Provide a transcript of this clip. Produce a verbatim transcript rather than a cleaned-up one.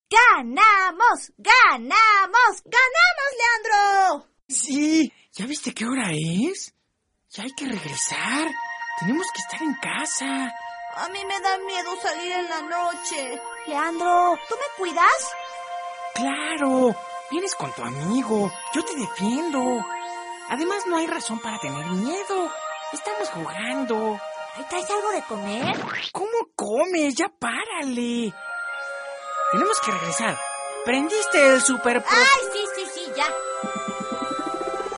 ¡Ganamos! ¡Ganamos! ¡Ganamos, Leandro! Sí, ¿ya viste qué hora es? Ya hay que regresar. Tenemos que estar en casa. A mí me da miedo salir en la noche. Leandro, ¿tú me cuidas? Claro, vienes con tu amigo. Yo te defiendo. Además, no hay razón para tener miedo. Estamos jugando. ¿Ahí traes algo de comer? ¿Cómo comes? Ya párale. Tenemos que regresar. ¿Prendiste el super... ¡Ay, sí, sí, sí, ya!